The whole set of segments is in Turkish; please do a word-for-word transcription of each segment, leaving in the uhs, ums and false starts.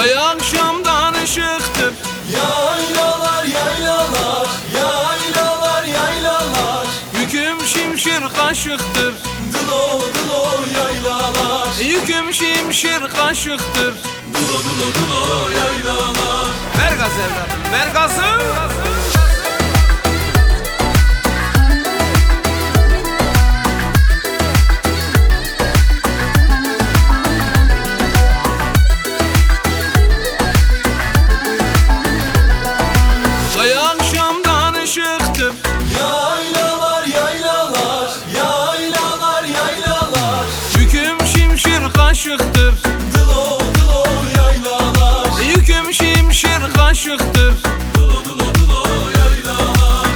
Ay akşamdan ışıktır. Yaylalar yaylalar, yaylalar yaylalar. Yüküm şimşir kaşıktır. Dılo dılo yaylalar. Yüküm şimşir kaşıktır. Dılo dılo dılo yaylalar. Ver gaz evladım, ver gazı. Ay akşamdan ışıktır. Yaylalar yaylalar, yaylalar yaylalar. Yüküm şimşir kaşıktır. Dılo dılo yaylalar. Yüküm şimşir kaşıktır. Dılo dılo dılo yaylalar.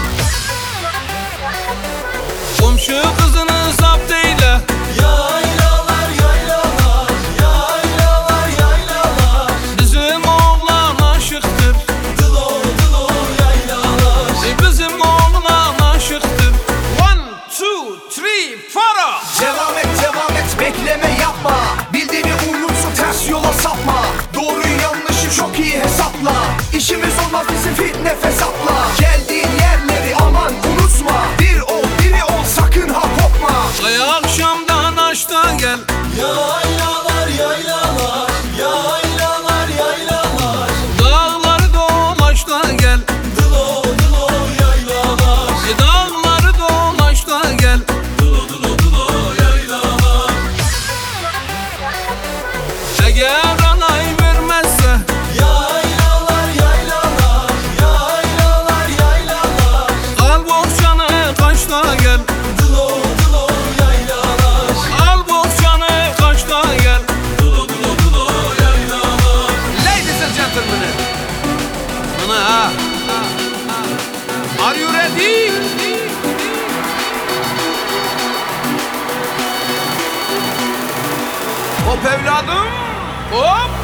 Komşu kızını zapt eyle. Yaylalar yaylalar, yaylalar yaylalar. Bizim oğlan aşıktır. Dılo dılo yaylalar. Bizim oğlan aşıktır. One, two, three, four. Devam et devam et bekleme yapma. Bildiğini unutsun ters yola sapma. Doğruyu yanlışı çok iyi hesapla. İşimiz olmaz bizim fitne fesatla. Geldiğin yerleri aman unutma. Bir ol biri ol sakın ha kopma. Ay akşamdan aşta gel. Yaylalar yaylalar, yaylalar yaylalar. Dağları dolaşta gel. Dılo dılo yaylalar. E dağları dolaşta gel. Dılo dılo dılo yaylalar. Eğer anay vermezse Yaylalar yaylalar, yaylalar yaylalar. al bohçanı kaçta gel. Dılo dılo yaylalar. Al bohçanı kaçta gel. Dılo dılo dılo yaylalar. Ladies and gentlemen. Buna ha. Are you ready? Hop evladım. Hop.